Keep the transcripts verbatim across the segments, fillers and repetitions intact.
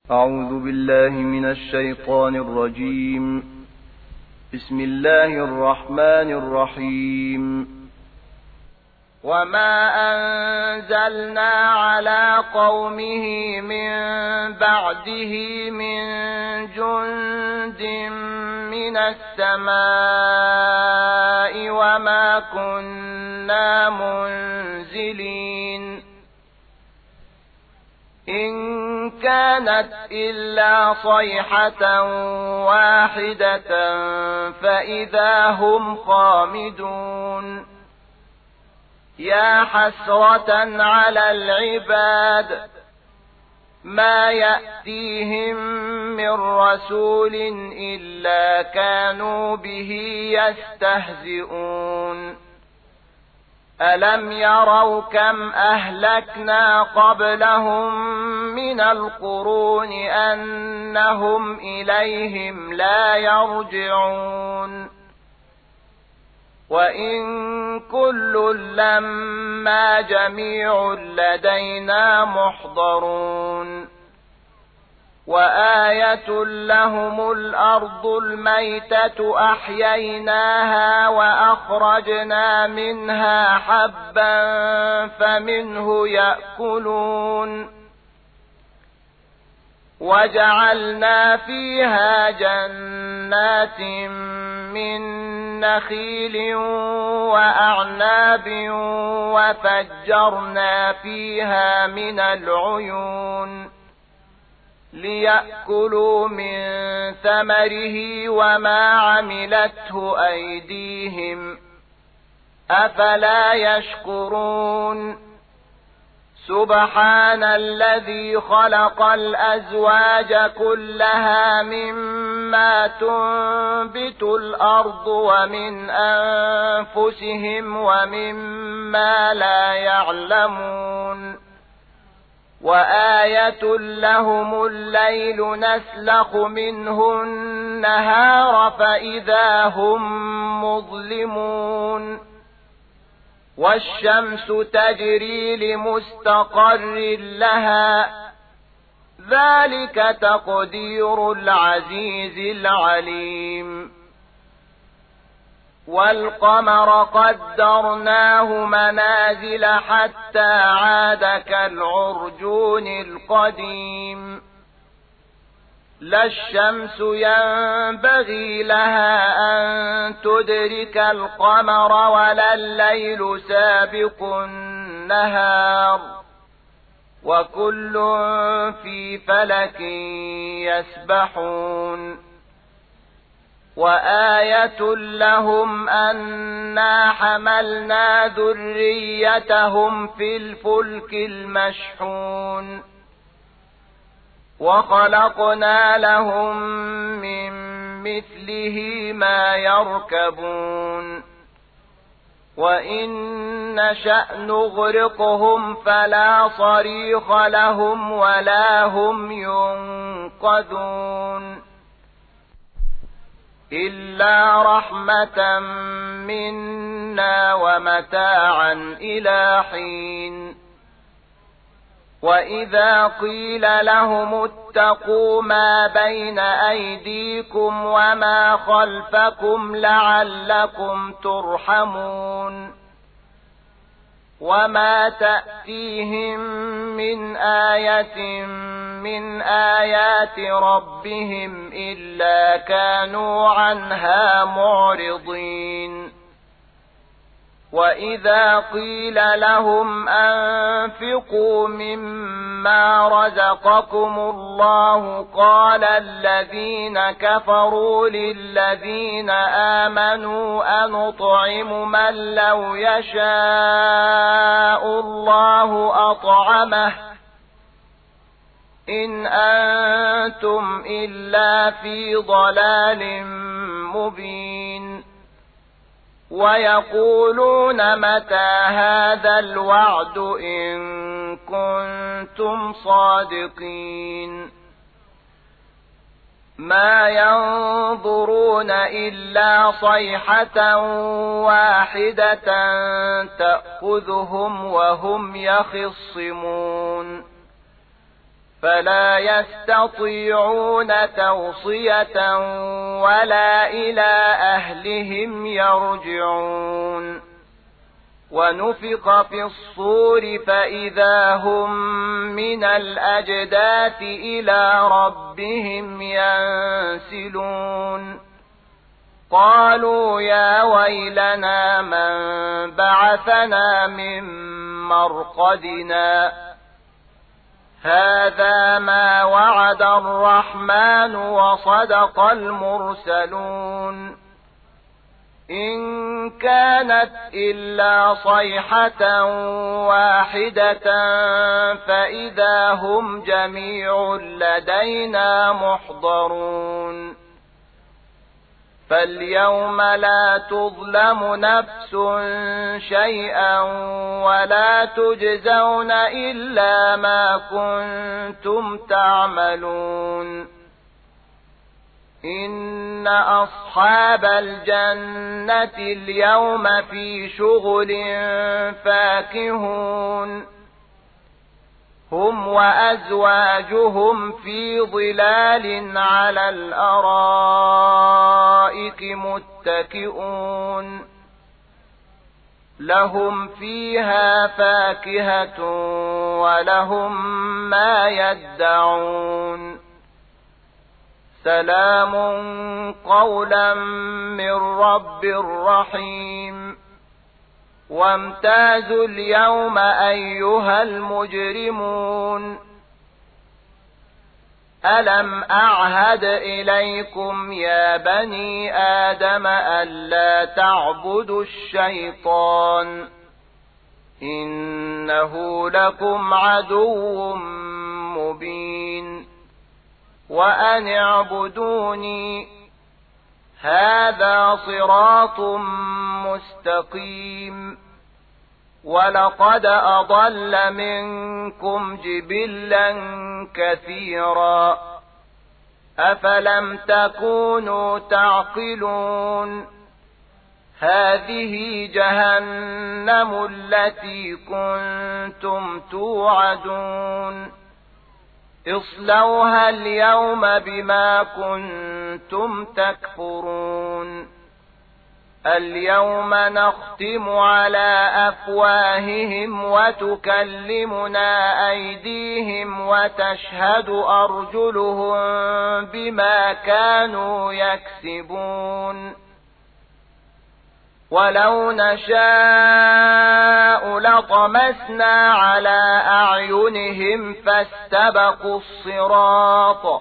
أعوذ بالله من الشيطان الرجيم. بسم الله الرحمن الرحيم. وما أنزلنا على قومه من بعده من جند من السماء وما كنا منزلين إن كانت إلا صيحة واحدة فإذا هم خامدون. يا حسرة على العباد ما يأتيهم من رسول إلا كانوا به يستهزئون. ألم يروا كم أهلكنا قبلهم من القرون أنهم إليهم لا يرجعون. وإن كل لما جميع لدينا محضرون. وآية لهم الأرض الميتة أحييناها وأخرجنا منها حبا فمنه يأكلون. وجعلنا فيها جنات من نخيل وأعناب وفجرنا فيها من العيون ليأكلوا من ثمره وما عملته أيديهم أفلا يشكرون. سبحان الذي خلق الأزواج كلها مما تنبت الأرض ومن أنفسهم ومما لا يعلمون. وآية لهم الليل نسلخ منه النهار فإذا هم مظلمون. والشمس تجري لمستقر لها ذلك تقدير العزيز العليم. والقمر قدرناه منازل حتى عاد كالعرجون القديم. لا الشمس ينبغي لها أن تدرك القمر ولا الليل سابق النهار وكل في فلك يسبحون. وآية لهم أنا حملنا ذريتهم في الفلك المشحون وخلقنا لهم من مثله ما يركبون. وإن نشأ نغرقهم فلا صريخ لهم ولا هم ينقذون إلا رحمة منا ومتاعا إلى حين. وإذا قيل لهم اتقوا ما بين أيديكم وما خلفكم لعلكم ترحمون. وما تأتيهم من آية من آيات ربهم إلا كانوا عنها معرضين. وإذا قيل لهم أنفقوا مما رزقكم الله قال الذين كفروا للذين آمنوا أنطعم من لو يشاء الله أطعمه إن أنتم إلا في ضلال مبين. ويقولون متى هذا الوعد إن كنتم صادقين. ما ينظرون إلا صيحة واحدة تأخذهم وهم يخصمون فلا يستطيعون توصية ولا إلى أهلهم يرجعون ونفخ في الصور فإذا هم من الأجداث إلى ربهم ينسلون قالوا يا ويلنا من بعثنا من مرقدنا هذا ما وعد الرحمن وصدق المرسلون إن كانت إلا صيحة واحدة فإذا هم جميع لدينا محضرون فاليوم لا تظلم نفس شيئا ولا تجزون إلا ما كنتم تعملون إن أصحاب الجنة اليوم في شغل فاكهون هم وأزواجهم في ظلال على الأرائك متكئون لهم فيها فاكهة ولهم ما يدعون سلام قولا من رب رحيم وامتازوا اليوم أيها المجرمون ألم أعهد إليكم يا بني آدم ألا تعبدوا الشيطان إنه لكم عدو مبين وأن اعبدوني هذا صراط مستقيم ولقد أضل منكم جبلا كثيرا أفلم تكونوا تعقلون هذه جهنم التي كنتم توعدون اصلوها اليوم بما كنتم تكفرون اليوم نختم على أفواههم وتكلمنا أيديهم وتشهد أرجلهم بما كانوا يكسبون ولو نشاء لطمسنا على أعينهم فاستبقوا الصراط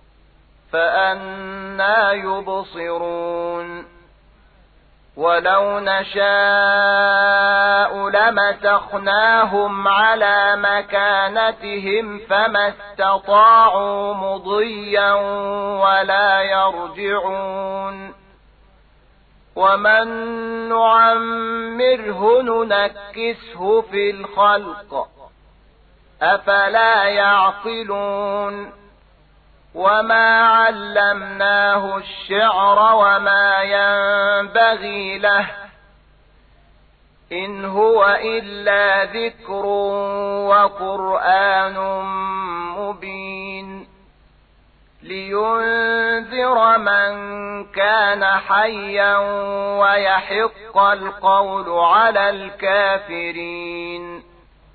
فأنى يبصرون ولو نشاء لمسخناهم على مكانتهم فما استطاعوا مضيا ولا يرجعون ومن نعمره ننكسه في الخلق أفلا يعقلون وما علمناه الشعر وما ينبغي له إن هو إلا ذكر وقرآن مبين لينذر من كان حيا ويحق القول على الكافرين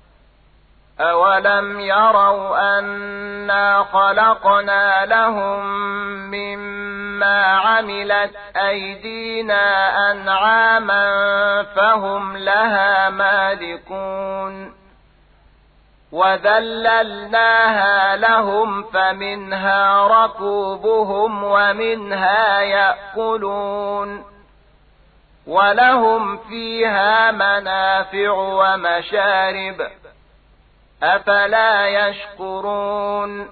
أولم يروا أنا خلقنا لهم مما عملت أيدينا أنعاما فهم لها مالكون وذللناها لهم فمنها ركوبهم ومنها يأكلون ولهم فيها منافع ومشارب أفلا يشكرون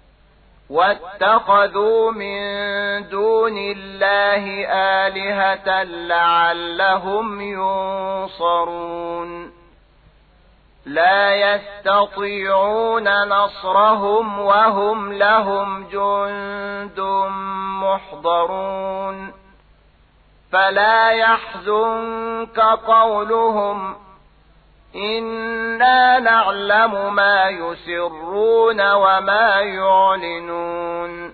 واتخذوا من دون الله آلهة لعلهم ينصرون لا يستطيعون نصرهم وهم لهم جند محضرون فلا يحزنك قولهم إنا نعلم ما يسرون وما يعلنون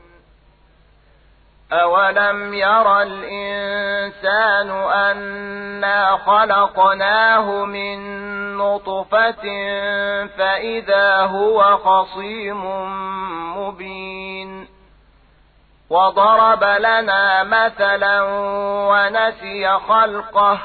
أولم ير الإنسان أنا خلقناه من نطفة فإذا هو خصيم مبين وضرب لنا مثلا ونسي خلقه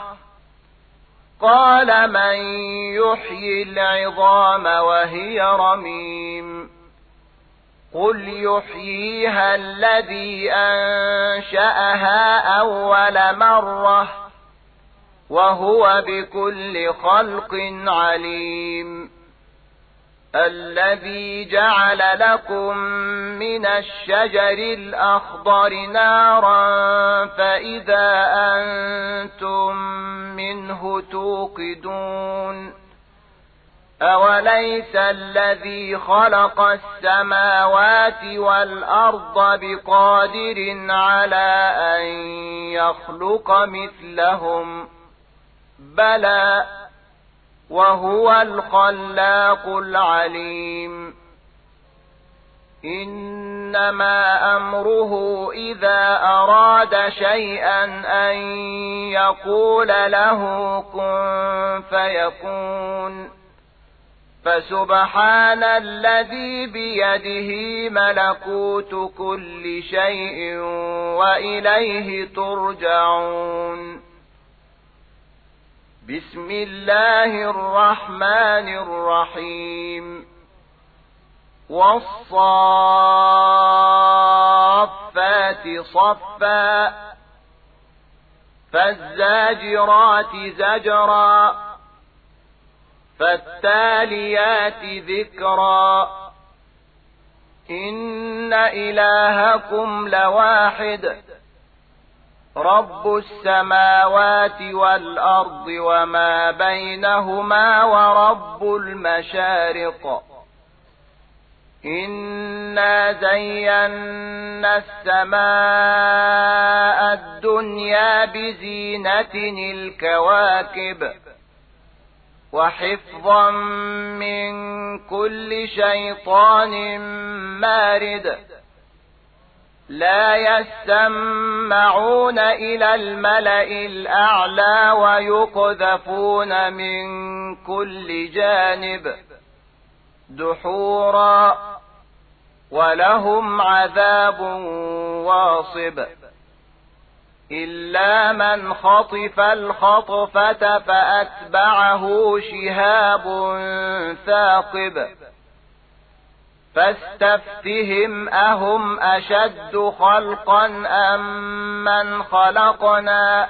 قال من يحيي العظام وهي رميم قل يحييها الذي أنشأها أول مرة وهو بكل خلق عليم الذي جعل لكم من الشجر الأخضر نارا فإذا أنتم منه توقدون أوليس الذي خلق السماوات والأرض بقادر على أن يخلق مثلهم بلى وهو الخلاق العليم إنما أمره إذا أراد شيئا أن يقول له كن فيكون فسبحان الذي بيده ملكوت كل شيء وإليه ترجعون بسم الله الرحمن الرحيم والصافات صفا فالزاجرات زجرا فالتاليات ذكرا إن إلهكم لواحد رب السماوات والأرض وما بينهما ورب المشارق إنا زينا السماء الدنيا بزينة الكواكب وحفظا من كل شيطان مارد لا يسمعون إلى الملأ الأعلى ويقذفون من كل جانب دحورا ولهم عذاب واصب إلا من خطف الخطفة فأتبعه شهاب ثاقب فاستفتهم أهم أشد خلقا أم من خلقنا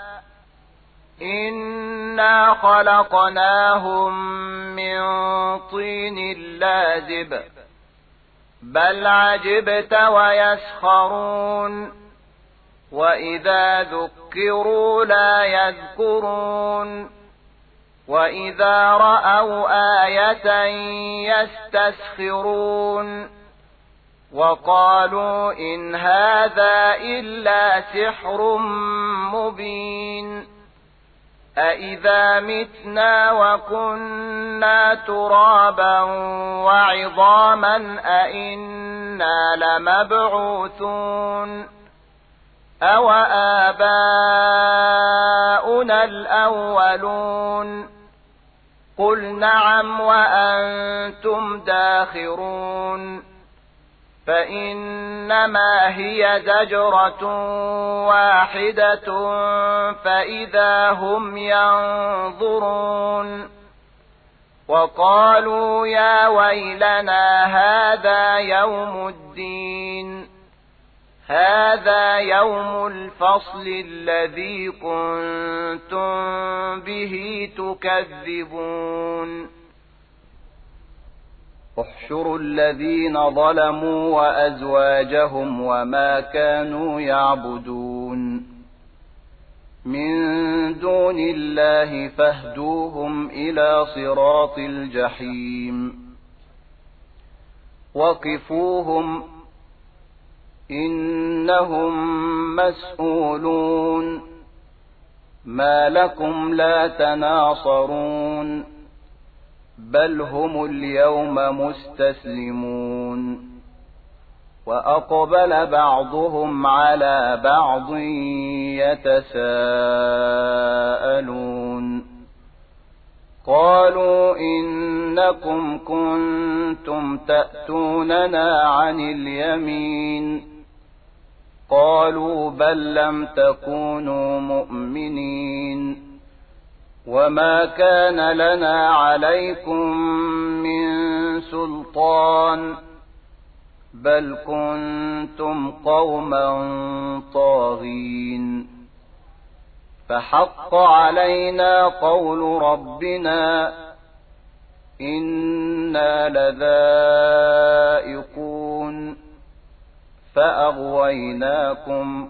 إنا خلقناهم من طين لازب بل عجبت ويسخرون وإذا ذكروا لا يذكرون وإذا رأوا آية يستسخرون وقالوا إن هذا إلا سحر مبين أإذا متنا وكنا ترابا وعظاما أإنا لمبعوثون أو آباؤنا الأولون قل نعم وأنتم داخرون فإنما هي زجرة واحدة فإذا هم ينظرون وقالوا يا ويلنا هذا يوم الدين هذا يوم الفصل الذي كنتم به تكذبون احشروا الذين ظلموا وأزواجهم وما كانوا يعبدون من دون الله فاهدوهم إلى صراط الجحيم وقفوهم إنهم مسؤولون ما لكم لا تناصرون بل هم اليوم مستسلمون وأقبل بعضهم على بعض يتساءلون قالوا إنكم كنتم تأتوننا عن اليمين قالوا بل لم تكونوا مؤمنين وما كان لنا عليكم من سلطان بل كنتم قوما طاغين فحق علينا قول ربنا إنا لذائقون فأغويناكم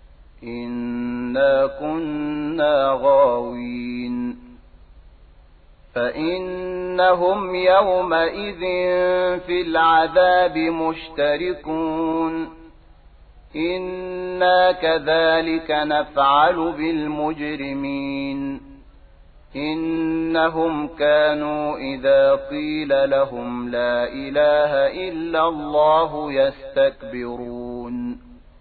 إنا كنا غاوين فإنهم يومئذ في العذاب مشتركون إنا كذلك نفعل بالمجرمين إنهم كانوا إذا قيل لهم لا إله إلا الله يستكبرون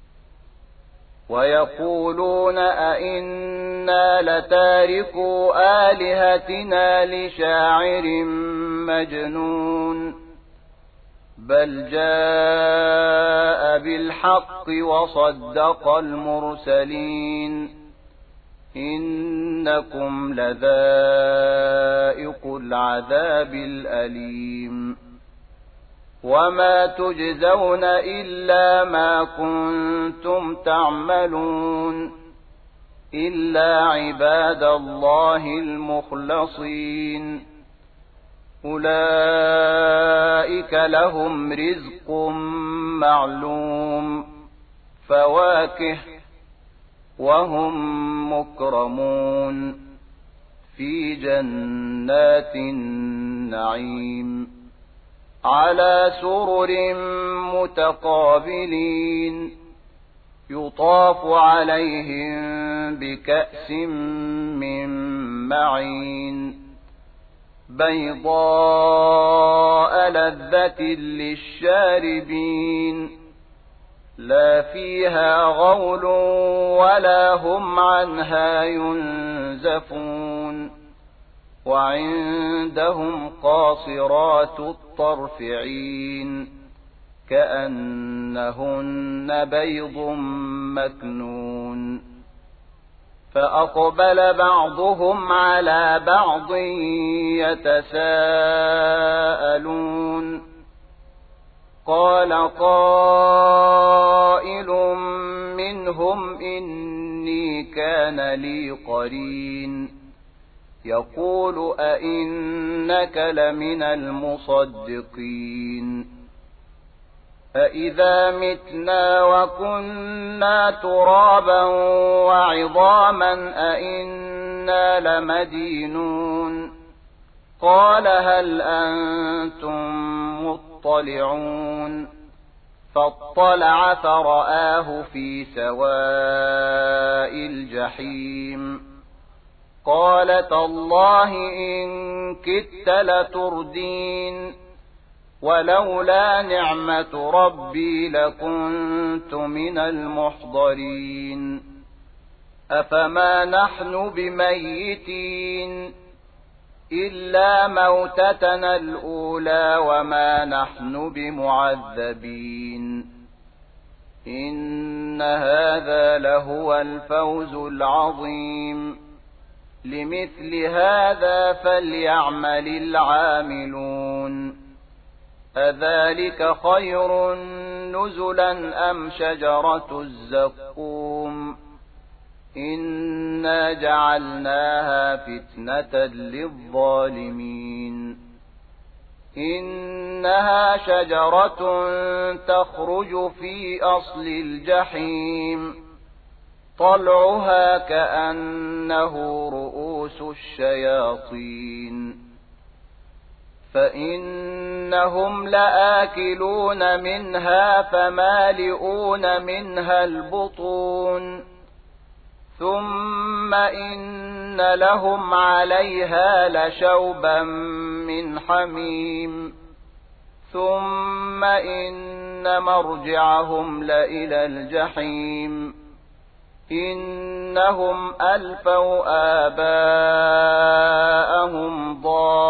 ويقولون أئنا لتاركو آلهتنا لشاعر مجنون بل جاء بالحق وصدق المرسلين إنكم لذائق العذاب الأليم وما تجزون إلا ما كنتم تعملون إلا عباد الله المخلصين أولئك لهم رزق معلوم فواكه وهم مكرمون في جنات النعيم على سرر متقابلين يطاف عليهم بكأس من معين بيضاء لذة للشاربين لا فيها غول ولا هم عنها ينزفون وعندهم قاصرات الطرف عين كأنهن بيض مكنون فأقبل بعضهم على بعض يتساءلون قال قائل منهم إني كان لي قرين يقول أئنك لمن المصدقين أإذا متنا وكنا ترابا وعظاما أئنا لمدينون قال هل أنتم مطلعون فاطلع فرآه في سواء الجحيم قال تالله إن كدت لتردين ولولا نعمة ربي لكنت من المحضرين أفما نحن بميتين إلا موتتنا الأولى وما نحن بمعذبين إن هذا لهو الفوز العظيم لمثل هذا فليعمل العاملون أذلك خير نزلا أم شجرة الزقوم إنا جعلناها فتنة للظالمين إنها شجرة تخرج في أصل الجحيم طلعها كأنه رؤوس الشياطين فإنهم لآكلون منها فمالئون منها البطون ثم إن لهم عليها لشوبا من حميم ثم إن مرجعهم لإلى الجحيم إنهم ألفوا آباءهم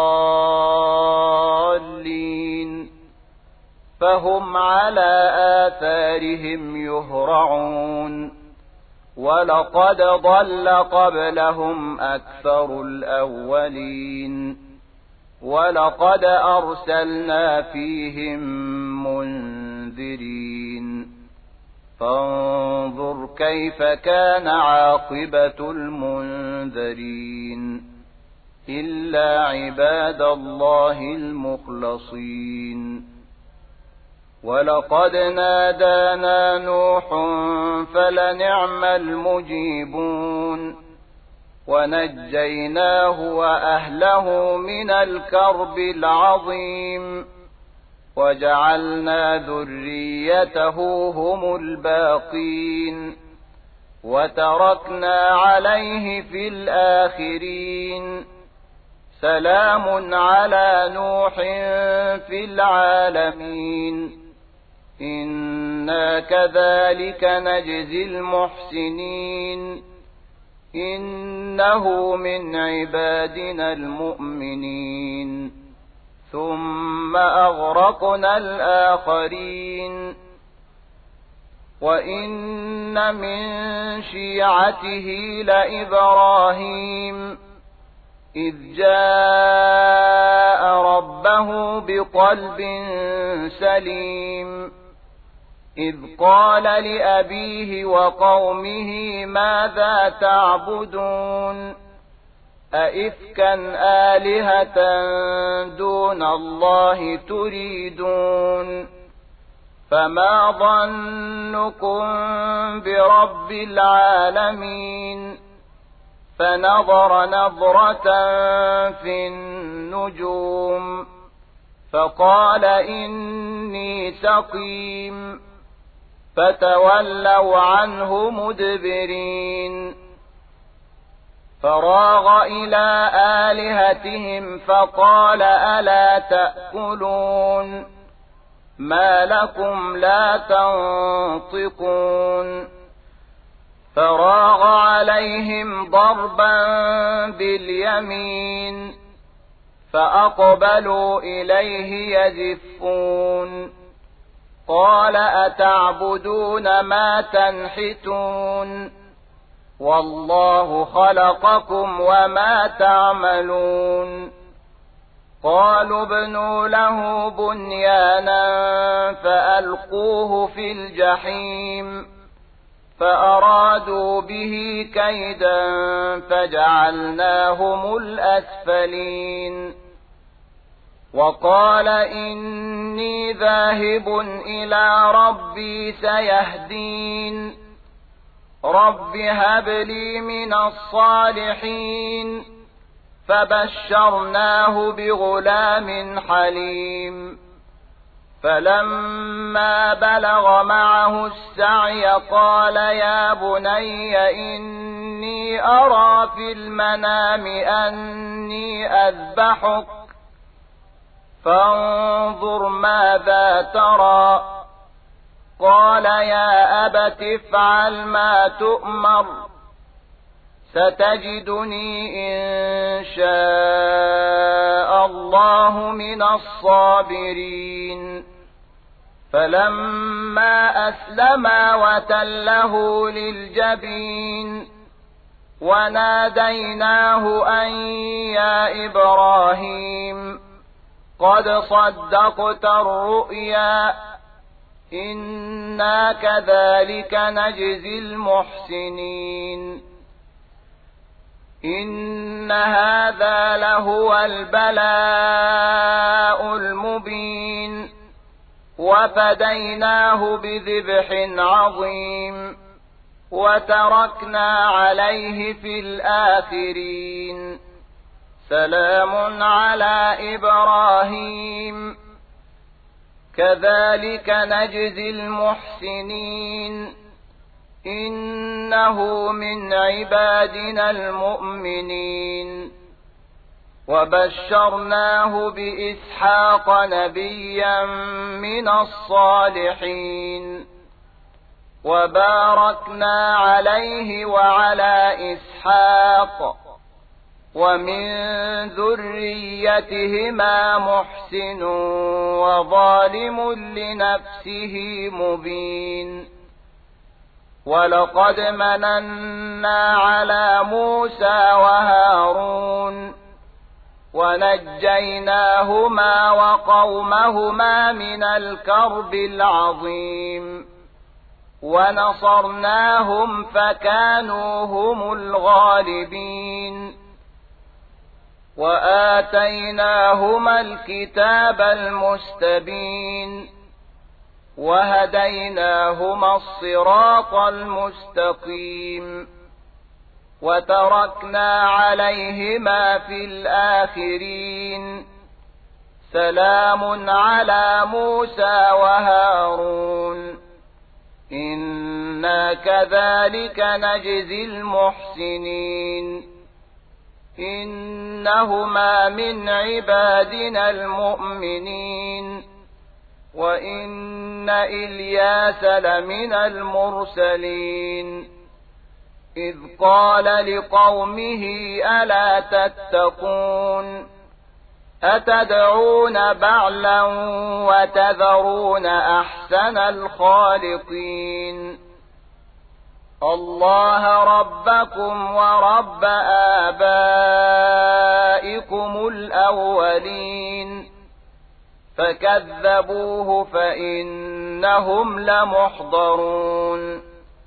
ضالين فهم على آثارهم يهرعون ولقد ضل قبلهم أكثر الأولين ولقد أرسلنا فيهم منذرين فانظر كيف كان عاقبة المنذرين إلا عباد الله المخلصين ولقد نادانا نوح فلنعم المجيبون ونجيناه وأهله من الكرب العظيم وجعلنا ذريته هم الباقين وتركنا عليه في الآخرين سلام على نوح في العالمين إنا كذلك نجزي المحسنين إنه من عبادنا المؤمنين ثم أغرقنا الآخرين وإن من شيعته لإبراهيم إذ جاء ربه بقلب سليم إذ قال لأبيه وقومه ماذا تعبدون أئفكا آلهة دون الله تريدون فما ظنكم برب العالمين فنظر نظرة في النجوم فقال إني سقيم فتولوا عنه مدبرين فراغ إلى آلهتهم فقال ألا تأكلون ما لكم لا تنطقون فراغ عليهم ضربا باليمين فأقبلوا إليه يزفون قال أتعبدون ما تنحتون والله خلقكم وما تعملون قالوا ابنوا له بنيانا فألقوه في الجحيم فأرادوا به كيدا فجعلناهم الأسفلين وقال إني ذاهب إلى ربي سيهدين رب هب لي من الصالحين فبشرناه بغلام حليم فلما بلغ معه السعي قال يا بني إني أرى في المنام أني أذبحك فانظر ماذا ترى قال يا أبت افعل ما تؤمر ستجدني إن شاء الله من الصابرين فلما أسلما وتله للجبين وناديناه أن يا إبراهيم قد صدقت الرؤيا إنا كذلك نجزي المحسنين إن هذا لهو البلاء المبين وفديناه بذبح عظيم وتركنا عليه في الآخرين سلام على إبراهيم كذلك نجزي المحسنين إنه من عبادنا المؤمنين وبشرناه بإسحاق نبيا من الصالحين وباركنا عليه وعلى إسحاق ومن ذريتهما محسن وظالم لنفسه مبين ولقد مننا على موسى وهارون ونجيناهما وقومهما من الكرب العظيم ونصرناهم فكانوا هم الغالبين وآتيناهما الكتاب المستبين وهديناهما الصراط المستقيم وتركنا عليهما في الآخرين سلام على موسى وهارون إنا كذلك نجزي المحسنين إنهما من عبادنا المؤمنين وإن إلياس لمن المرسلين إذ قال لقومه ألا تتقون أتدعون بعلا وتذرون أحسن الخالقين الله ربكم ورب آبائكم الأولين فكذبوه فإنهم لمحضرون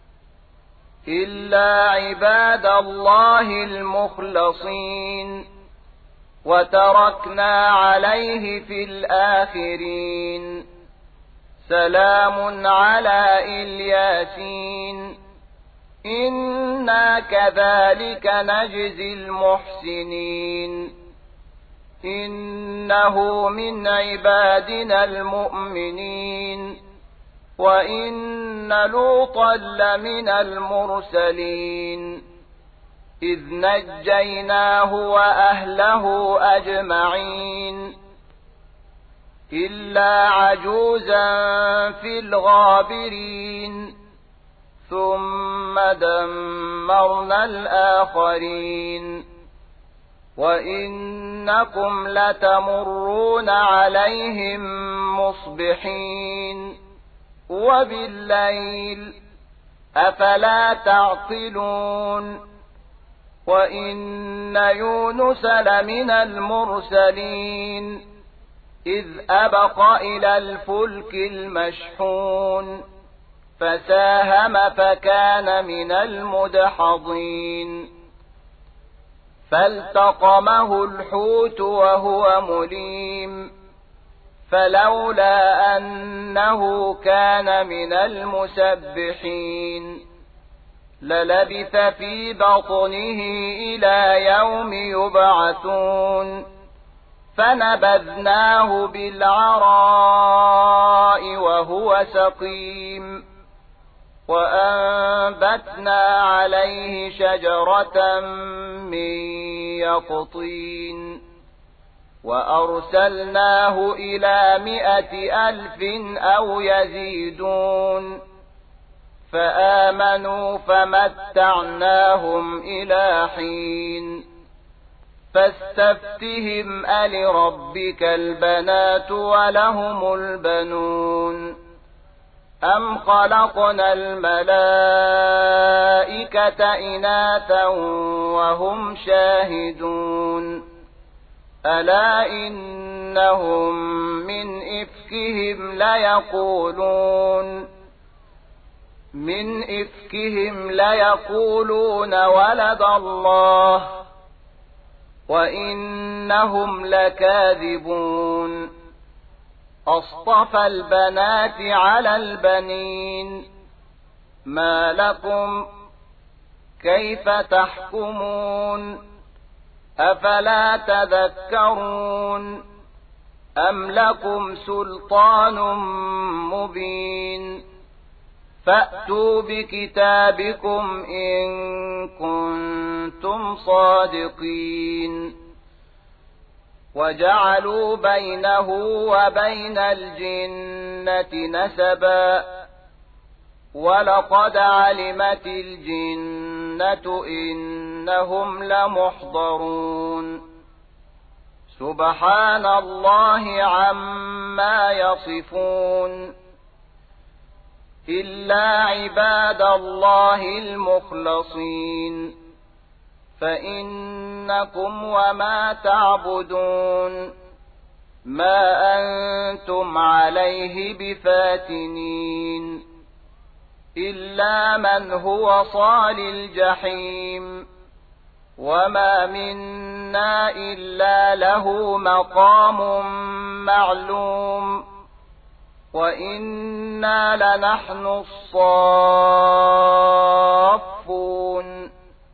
إلا عباد الله المخلصين وتركنا عليه في الآخرين سلام على الياسين إنا كذلك نجزي المحسنين إنه من عبادنا المؤمنين وإن لوطا لمن المرسلين إذ نجيناه وأهله أجمعين إلا عجوزا في الغابرين ثم دمرنا الآخرين وإنكم لتمرون عليهم مصبحين وبالليل أفلا تعقلون وإن يونس لمن المرسلين إذ أبق إلى الفلك المشحون فساهم فكان من المدحضين فالتقمه الحوت وهو مليم فلولا أنه كان من المسبحين للبث في بطنه إلى يوم يبعثون فنبذناه بالعراء وهو سقيم وأنبتنا عليه شجرة من يقطين وأرسلناه إلى مائة ألف أو يزيدون فآمنوا فمتعناهم إلى حين فاستفتهم ألربك البنات ولهم البنون أم خلقنا الملائكة إناثا وهم شاهدون ألا إنهم من إفكهم ليقولون من إفكهم ليقولون ولد الله وإنهم لكاذبون أصطفى البنات على البنين ما لكم كيف تحكمون أفلا تذكرون أم لكم سلطان مبين فأتوا بكتابكم إن كنتم صادقين وجعلوا بينه وبين الجنة نسبا ولقد علمت الجنة إنهم لمحضرون سبحان الله عما يصفون إلا عباد الله المخلصين فإنكم وما تعبدون ما أنتم عليه بفاتنين إلا من هو صال الجحيم وما منا إلا له مقام معلوم وإنا لنحن الصافون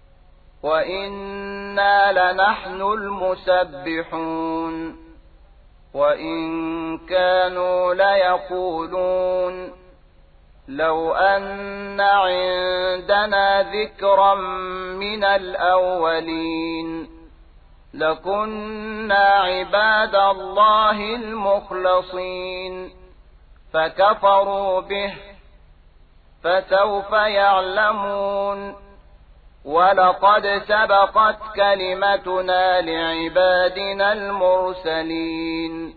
وإنا لنحن المسبحون وإن كانوا ليقولون لو أن عندنا ذكرا من الأولين لكنا عباد الله المخلصين فكفروا به فسوف يعلمون ولقد سبقت كلمتنا لعبادنا المرسلين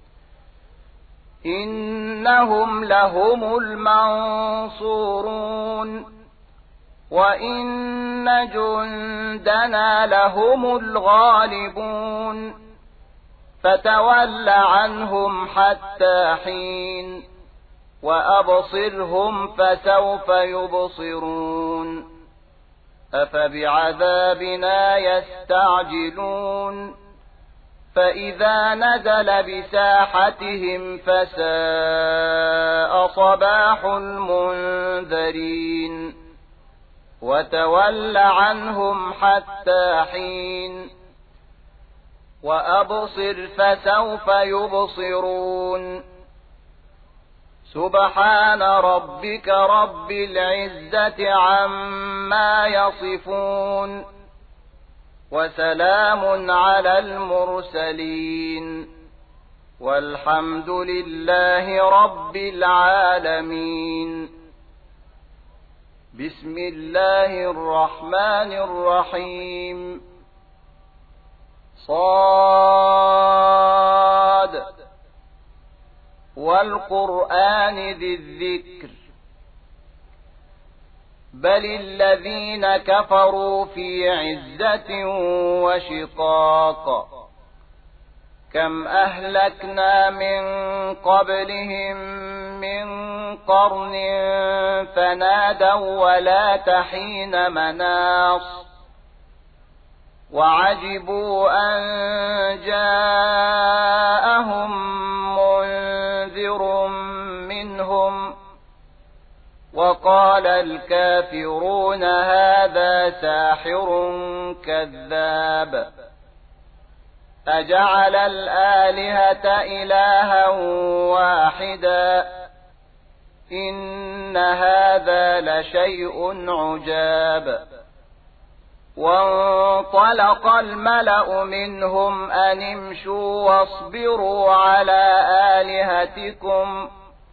إنهم لهم المنصورون وإن جندنا لهم الغالبون فتول عنهم حتى حين وأبصرهم فسوف يبصرون أفبعذابنا يستعجلون فإذا نزل بساحتهم فساء صباح المنذرين وتول عنهم حتى حين وأبصر فسوف يبصرون سبحان ربك رب العزة عما يصفون وسلام على المرسلين والحمد لله رب العالمين بسم الله الرحمن الرحيم صاد والقرآن ذي الذكر بل الذين كفروا في عزة وشقاق كم أهلكنا من قبلهم من قرن فنادوا ولا تحين مناص وعجبوا أن جاءهم منذر منهم وقال الكافرون هذا ساحر كذاب أجعل الآلهة إلها واحدا إن هذا لشيء عجاب وانطلق الملأ منهم أن امشوا واصبروا على آلهتكم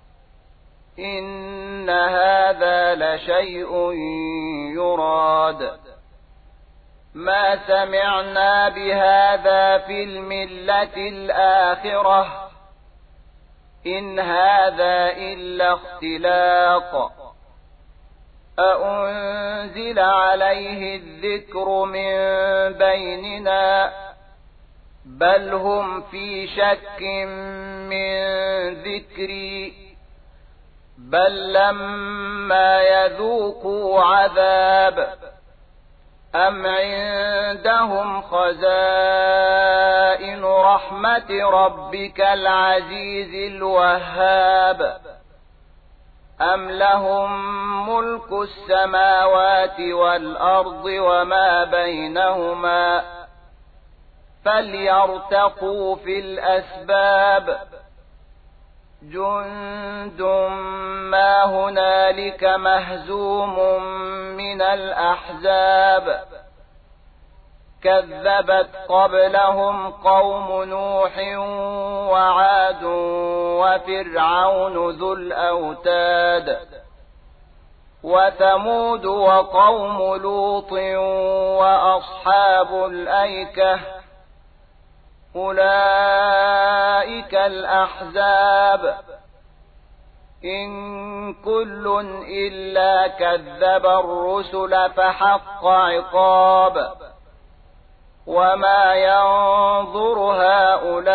إن هذا لشيء يراد ما سمعنا بهذا في الملة الآخرة إن هذا إلا اختلاق أأنزل عليه الذكر من بيننا بل هم في شك من ذكري بل لما يذوقوا عذاب أم عندهم خزائن رحمة ربك العزيز الوهاب أم لهم ملك السماوات والأرض وما بينهما فليرتقوا في الأسباب جند ما هنالك مهزوم من الأحزاب كذبت قبلهم قوم نوح وعاد وفرعون ذو الأوتاد وثمود وقوم لوط وأصحاب الأيكة أولئك الأحزاب إن كل إلا كذب الرسل فحق عقاب وما ينظر هؤلاء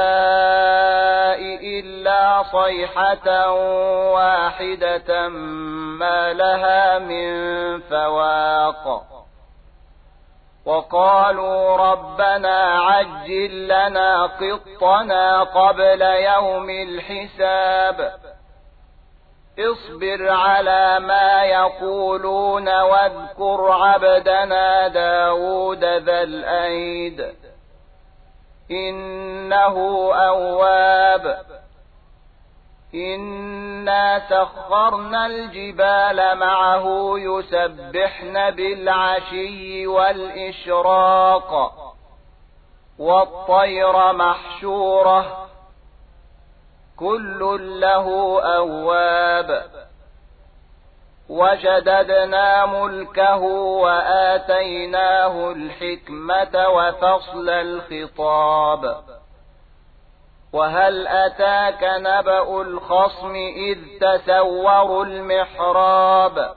إلا صيحة واحدة ما لها من فواق وقالوا ربنا عجل لنا قطنا قبل يوم الحساب اصبر على ما يقولون واذكر عبدنا داود ذا الأيد إنه أواب إنا سخرنا الجبال معه يسبحن بالعشي والإشراق والطير محشورة كل له أواب وشددنا ملكه وآتيناه الحكمة وفصل الخطاب وهل أتاك نبأ الخصم إذ تسوروا المحراب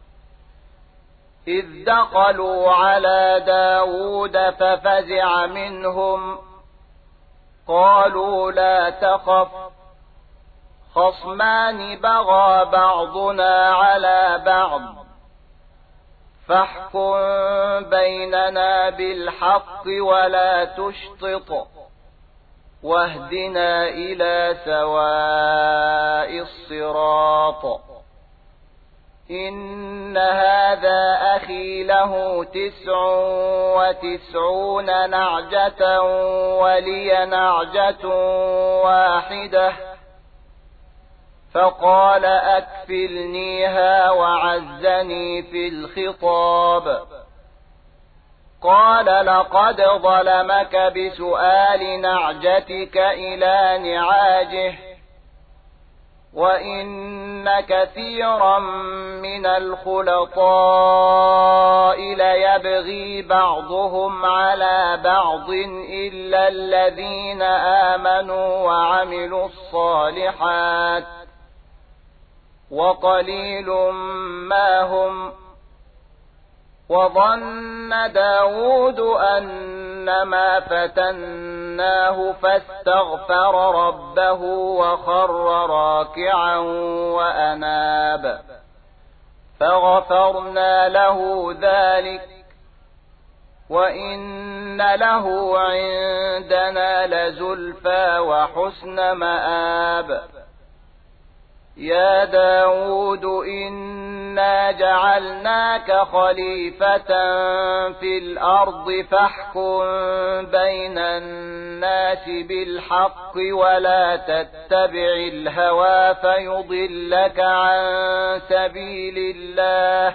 إذ دخلوا على داود ففزع منهم قالوا لا تخف خصمان بغى بعضنا على بعض فاحكم بيننا بالحق ولا تشطط واهدنا إلى سواء الصراط إن هذا أخي له تسع وتسعون نعجة ولي نعجة واحدة فقال أكفلنيها وعزني في الخطاب قال لقد ظلمك بسؤال نعجتك إلى نعاجه وإن كثيرا من الخلطاء ليبغي بعضهم على بعض إلا الذين آمنوا وعملوا الصالحات وقليل ما هم وظن داود أنما فتناه فاستغفر ربه وخر راكعا وأناب فغفرنا له ذلك وإن له عندنا لزلفى وحسن مآب يا داود إنا جعلناك خليفة في الأرض فاحكم بين الناس بالحق ولا تتبع الهوى فيضلك عن سبيل الله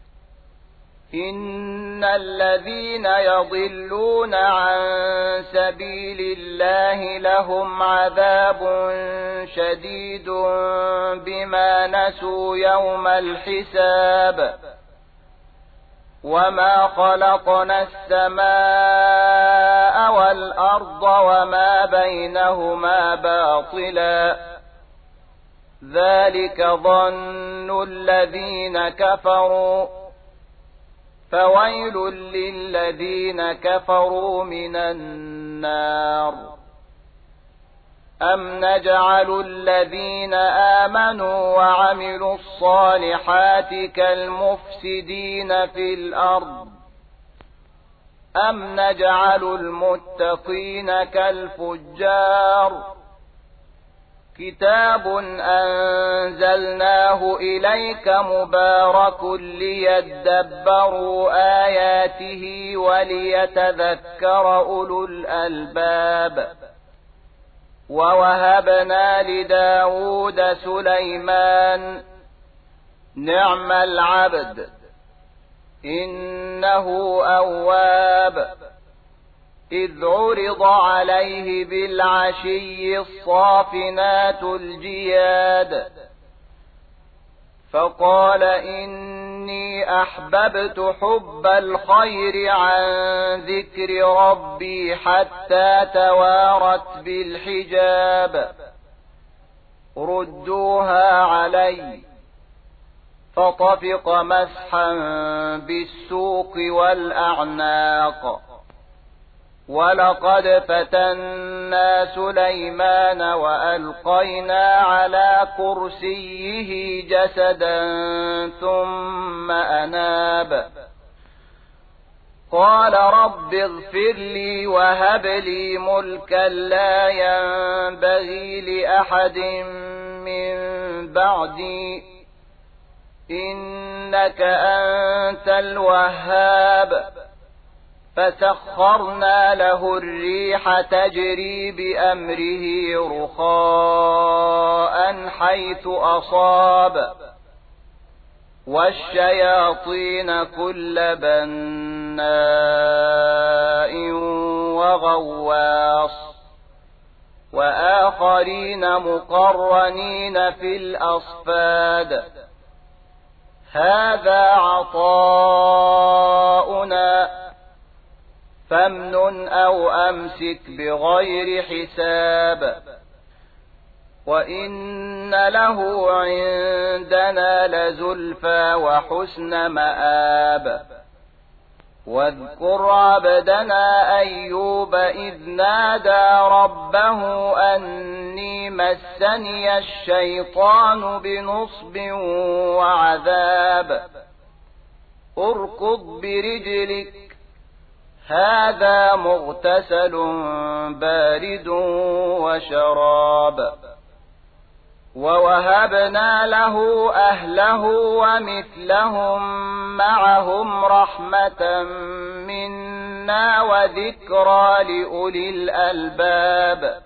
إن الذين يضلون عن سبيل الله لهم عذاب شديد بما نسوا يوم الحساب وما خلقنا السماء والأرض وما بينهما باطلا ذلك ظن الذين كفروا فويل للذين كفروا من النار أم نجعل الذين آمنوا وعملوا الصالحات كالمفسدين في الأرض أم نجعل المتقين كالفجار كتاب أنزلناه إليك مبارك ليدبروا آياته وليتذكر أولو الألباب ووهبنا لداود سليمان نعم العبد إنه أواب إذ عرض عليه بالعشي الصافنات الجياد فقال إني أحببت حب الخير عن ذكر ربي حتى توارت بالحجاب ردوها علي فطفق مسحا بالسوق والأعناق ولقد فتنا سليمان وألقينا على كرسيه جسدا ثم أناب قال رب اغفر لي وهب لي ملكا لا ينبغي لأحد من بعدي إنك أنت الوهاب فسخرنا له الريح تجري بأمره رخاء حيث أصاب والشياطين كل بناء وغواص وآخرين مقرنين في الأصفاد هذا عطاؤنا فامنن أو أمسك بغير حساب وإن له عندنا لزلفى وحسن مآب واذكر عبدنا أيوب إذ نادى ربه أني مسني الشيطان بنصب وعذاب اركض برجلك هذا مغتسل بارد وشراب ووهبنا له أهله ومثلهم معهم رحمة منا وذكرى لأولي الألباب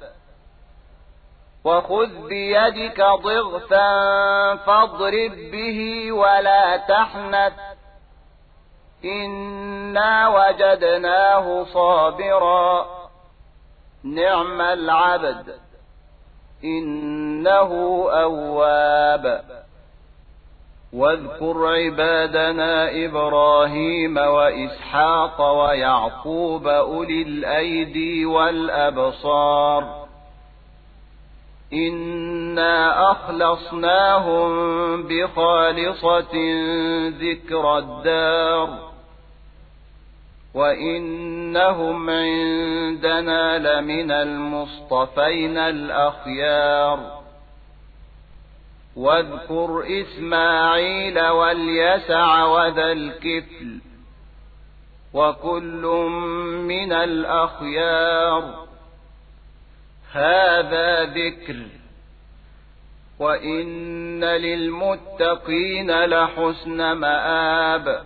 وخذ بيدك ضغثا فاضرب به ولا تحنث إنا وجدناه صابرا نعم العبد إنه أواب واذكر عبادنا إبراهيم وإسحاق ويعقوب أولي الأيدي والأبصار إنا أخلصناهم بخالصة ذكر الدار وإنهم عندنا لمن المصطفين الأخيار واذكر إسماعيل واليسع وذا الكفل وكل من الأخيار هذا ذكر وإن للمتقين لحسن مآب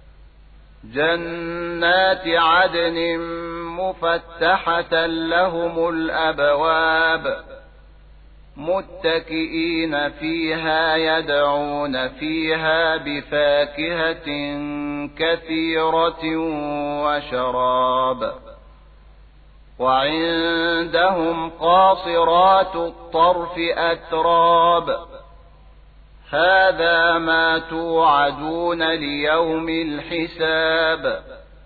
جنات عدن مفتحة لهم الأبواب متكئين فيها يدعون فيها بفاكهة كثيرة وشراب وعندهم قاصرات الطرف أتراب هذا ما توعدون ليوم الحساب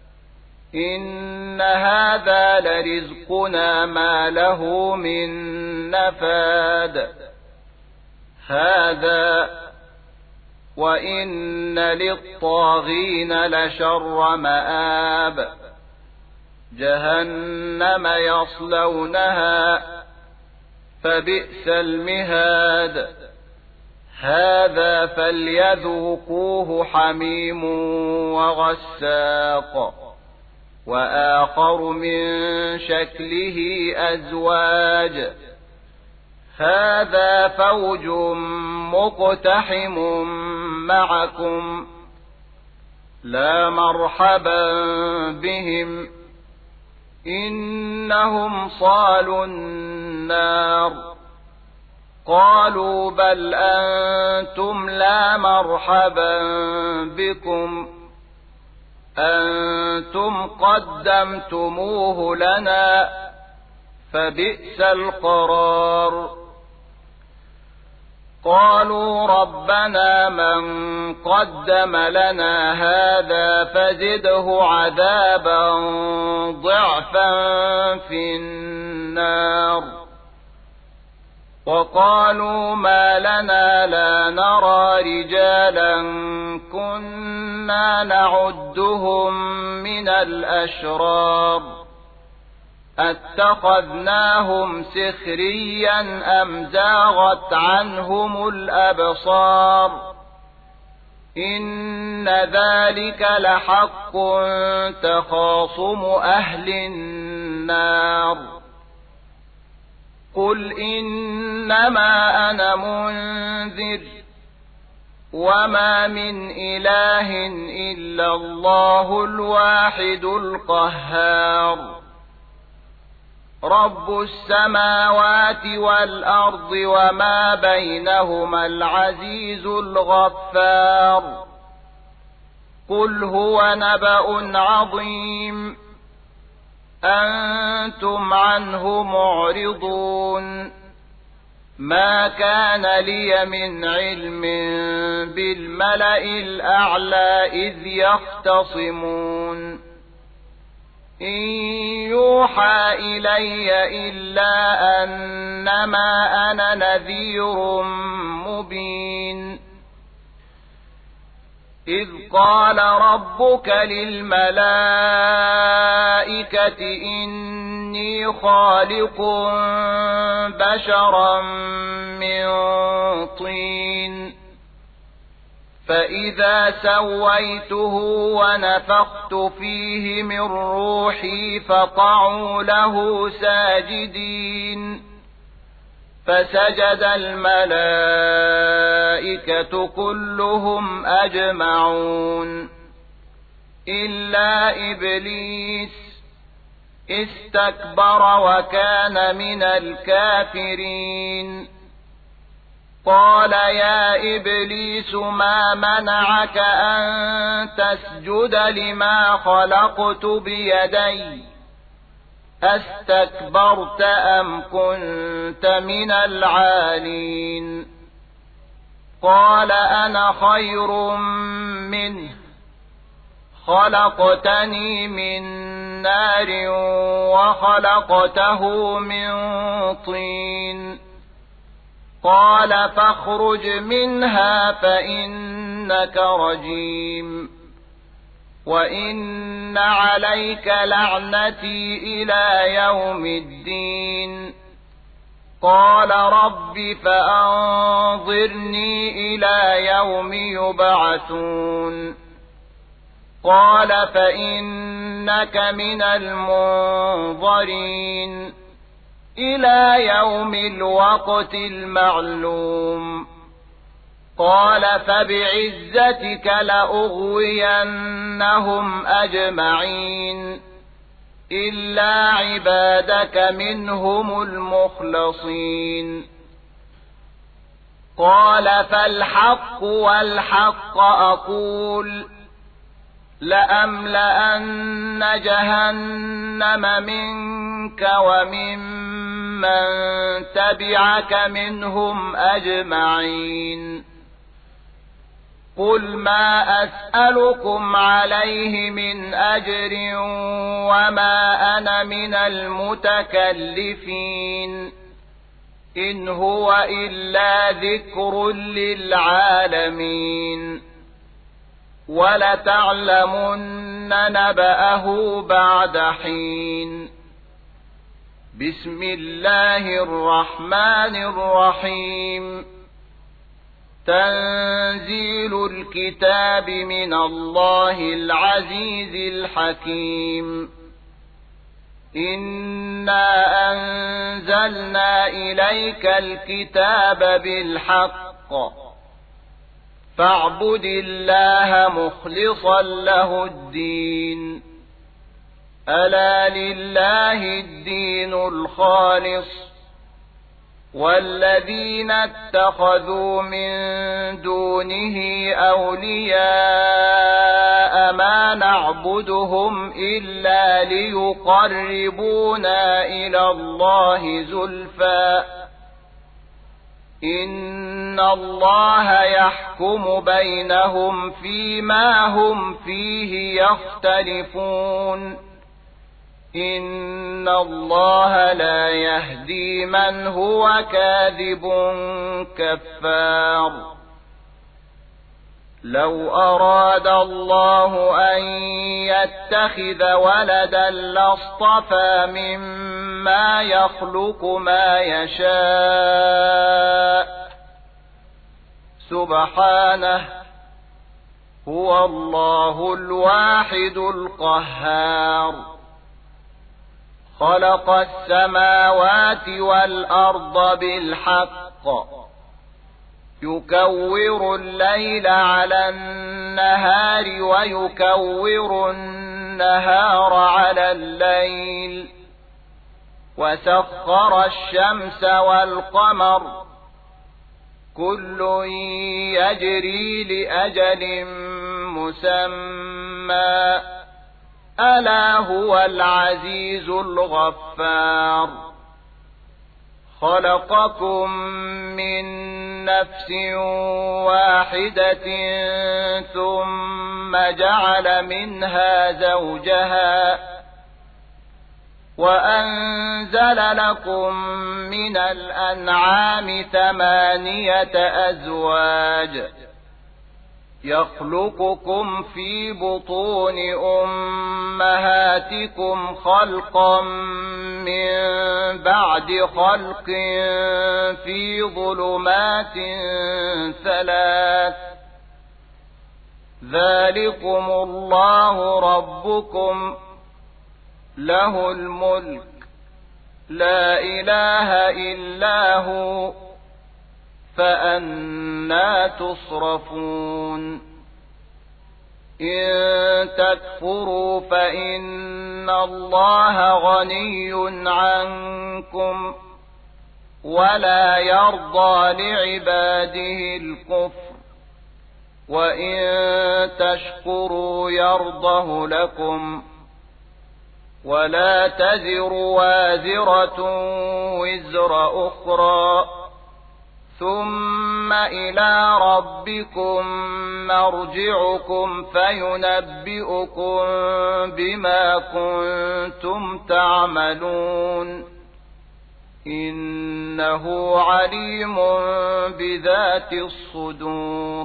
إن هذا لرزقنا ما له من نفاد هذا وإن للطاغين لشر مآب جهنم يصلونها فبئس المهاد هذا فليذوقوه حميم وغساق وآخر من شكله أزواج هذا فوج مقتحم معكم لا مرحبا بهم إنهم صالوا النار قالوا بل أنتم لا مرحبا بكم أنتم قدمتموه لنا فبئس القرار قالوا ربنا من قدم لنا هذا فزده عذابا ضعفا في النار وقالوا ما لنا لا نرى رجالا كنا نعدهم من الأشرار أتخذناهم سخريا أم زاغت عنهم الأبصار إن ذلك لحق تخاصم أهل النار قل إنما أنا منذر وما من إله إلا الله الواحد القهار رب السماوات والأرض وما بينهما العزيز الغفار قل هو نبأ عظيم أنتم عنه معرضون ما كان لي من علم بالملأ الأعلى إذ يختصمون إن يوحى إلي إلا أنما أنا نذير مبين إذ قال ربك للملائكة إني خالق بشرا من طين فإذا سويته ونفخت فيه من روحي فقعوا له ساجدين فسجد الملائكة كلهم أجمعون إلا إبليس استكبر وكان من الكافرين قال يا إبليس ما منعك أن تسجد لما خلقت بيدي أستكبرت أم كنت من العالين قال أنا خير منه خلقتني من نار وخلقته من طين قال فاخرج منها فإنك رجيم وإن عليك لعنتي إلى يوم الدين قال رب فأنظرني إلى يوم يبعثون قال فإنك من المنظرين إلى يوم الوقت المعلوم قال فبعزتك لأغوينهم أجمعين إلا عبادك منهم المخلصين قال فالحق والحق أقول لأملأن جهنم منك وممن تبعك منهم أجمعين قل ما أسألكم عليه من أجر وما أنا من المتكلفين إن هو إلا ذكر للعالمين ولتعلمن نبأه بعد حين بسم الله الرحمن الرحيم تنزيل الكتاب من الله العزيز الحكيم إنا أنزلنا إليك الكتاب بالحق فاعبد الله مخلصا له الدين ألا لله الدين الخالص والذين اتخذوا من دونه أولياء ما نعبدهم إلا ليقربونا إلى الله زلفى إن الله يحكم بينهم فيما هم فيه يختلفون إن الله لا يهدي من هو كاذب كفار لو أراد الله أن يتخذ ولدا لاصطفى مما يخلق ما يشاء سبحانه هو الله الواحد القهار خلق السماوات والأرض بالحق يكور الليل على النهار ويكور النهار على الليل وسخر الشمس والقمر كل يجري لأجل مسمى ألا هو العزيز الغفار خلقكم من نفس واحدة ثم جعل منها زوجها وأنزل لكم من الأنعام ثمانية أزواج يخلقكم في بطون أمهاتكم خلقا من بعد خلق في ظلمات ثلاث ذلكم الله ربكم له الملك لا إله إلا هو فأنا تصرفون إن تكفروا فإن الله غني عنكم ولا يرضى لعباده الكفر وإن تشكروا يرضه لكم ولا تزر وازرة وزر أخرى ثم إلى ربكم مرجعكم فينبئكم بما كنتم تعملون إنه عليم بذات الصدور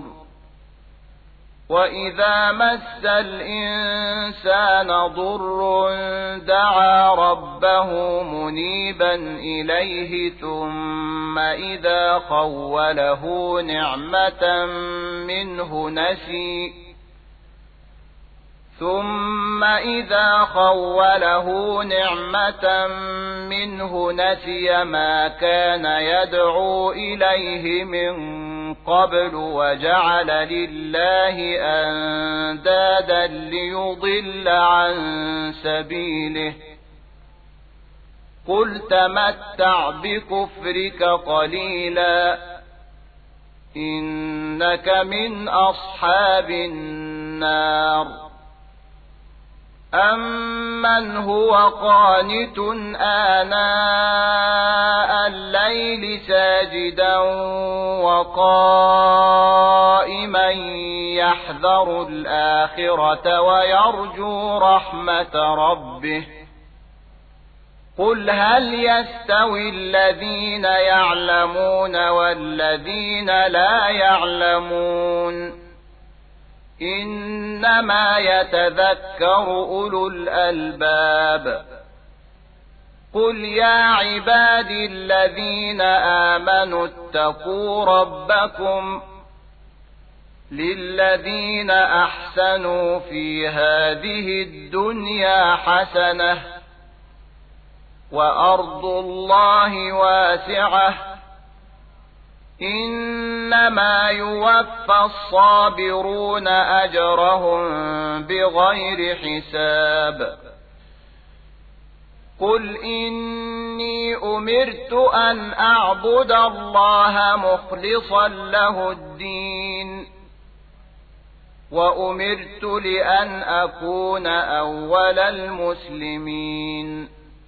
وإذا مس الإنسان ضر دعا ربه منيبا إليه ثم إذا خوله نعمة منه نسي ثم إذا خوله نعمة منه نسي ما كان يدعو إليه من قبل وجعل لله أندادا ليضل عن سبيله قل تمتع بكفرك قليلا إنك من أصحاب النار أمن هو قانت آناء الليل ساجدا وقائما يحذر الآخرة ويرجو رحمة ربه قل هل يستوي الذين يعلمون والذين لا يعلمون إنما يتذكر أولو الألباب قل يا عبادي الذين آمنوا اتقوا ربكم للذين أحسنوا في هذه الدنيا حسنة وأرض الله واسعة إنما يوفى الصابرون أجرهم بغير حساب قل إني أمرت أن أعبد الله مخلصا له الدين وأمرت لأن أكون أول المسلمين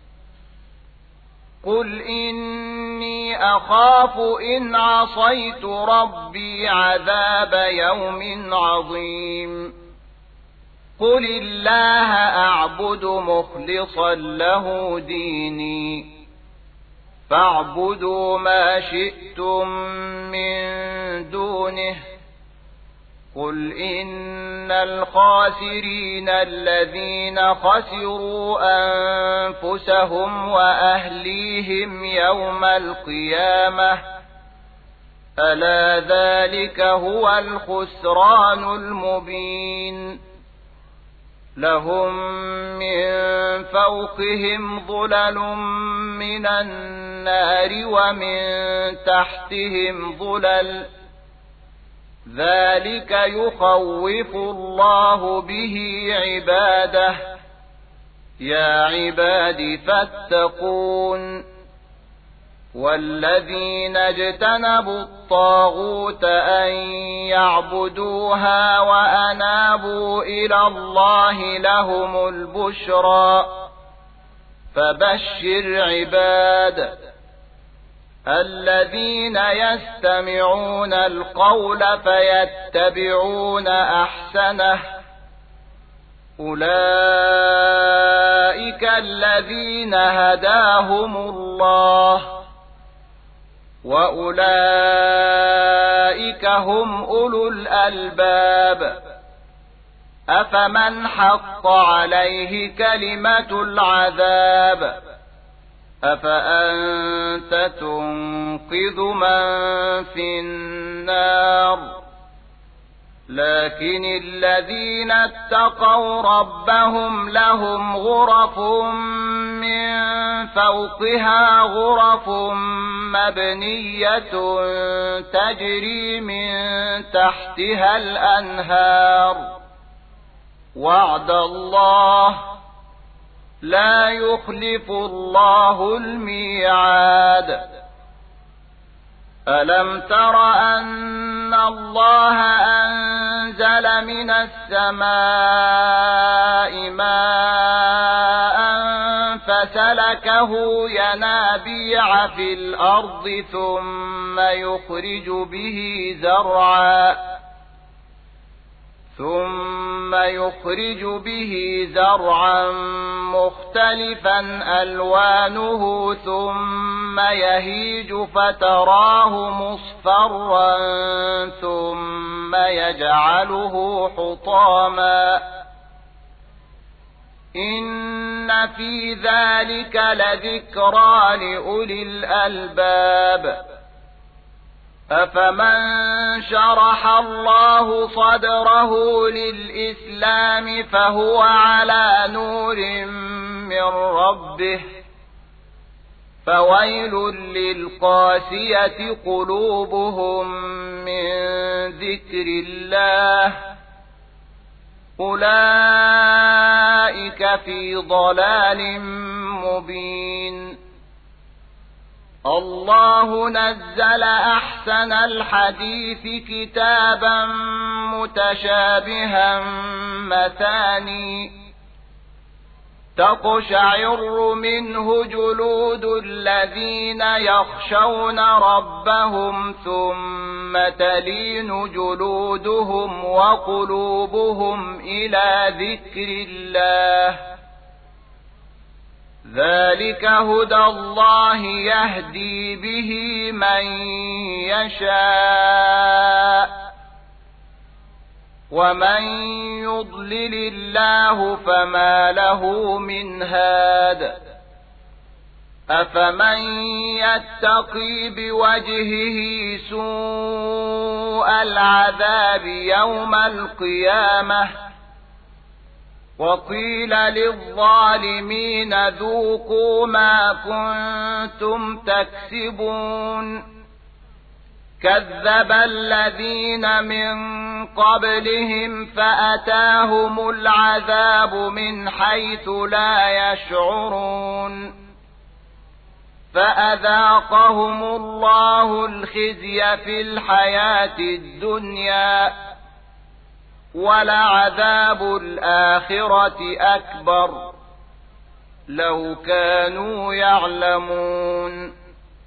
قل إني أخاف إن عصيت ربي عذاب يوم عظيم قل الله أعبد مخلصا له ديني فاعبدوا ما شئتم من دونه قل إن الخاسرين الذين خسروا أنفسهم وأهليهم يوم القيامة ألا ذلك هو الخسران المبين لهم من فوقهم ظلل من النار ومن تحتهم ظلل ذلك يخوف الله به عباده يا عباد فاتقون والذين اجتنبوا الطاغوت أن يعبدوها وأنابوا إلى الله لهم البشرى فبشر عباد الذين يستمعون القول فيتبعون أحسنه أولئك الذين هداهم الله وأولئك هم أولو الألباب أفمن حق عليه كلمة العذاب أفأنت تنقذ من في النار لكن الذين اتقوا ربهم لهم غرف من فوقها غرف مبنية تجري من تحتها الأنهار وعد الله لا يخلف الله الميعاد ألم تر أن الله أنزل من السماء ماء فسلكه ينابيع في الأرض ثم يخرج به زرعا ثم يخرج به زرعا مختلفا ألوانه ثم يهيج فتراه مصفرا ثم يجعله حطاما إن في ذلك لذكرى لأولي الألباب أفمن شرح الله صدره للإسلام فهو على نور من ربه فويل للقاسية قلوبهم من ذكر الله أولئك في ضلال مبين الله نزل أحسن الحديث كتابا متشابها مثاني تقشعر منه جلود الذين يخشون ربهم ثم تلين جلودهم وقلوبهم إلى ذكر الله ذلك هدى الله يهدي به من يشاء ومن يضلل الله فما له من هاد أفمن يتقي بوجهه سوء العذاب يوم القيامة وقيل للظالمين ذوقوا ما كنتم تكسبون كذب الذين من قبلهم فأتاهم العذاب من حيث لا يشعرون فأذاقهم الله الخزي في الحياة الدنيا ولعذاب الآخرة أكبر لو كانوا يعلمون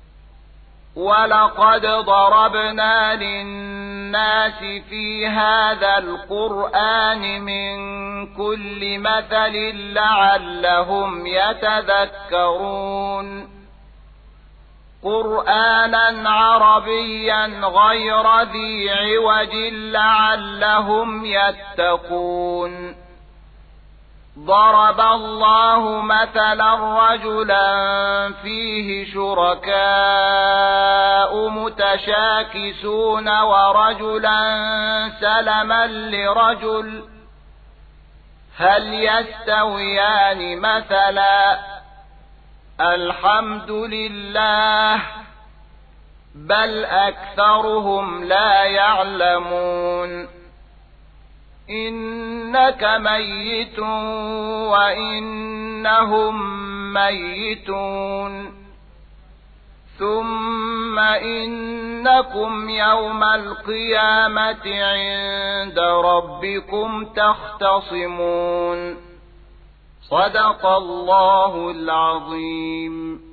ولقد ضربنا للناس في هذا القرآن من كل مثل لعلهم يتذكرون قرآنا عربيا غير ذي عوج لعلهم يتقون ضرب الله مثلا رجلا فيه شركاء متشاكسون ورجلا سلما لرجل هل يستويان مثلا الحمد لله بل أكثرهم لا يعلمون إنك ميت وإنهم ميتون ثم إنكم يوم القيامة عند ربكم تختصمون صدق الله العظيم.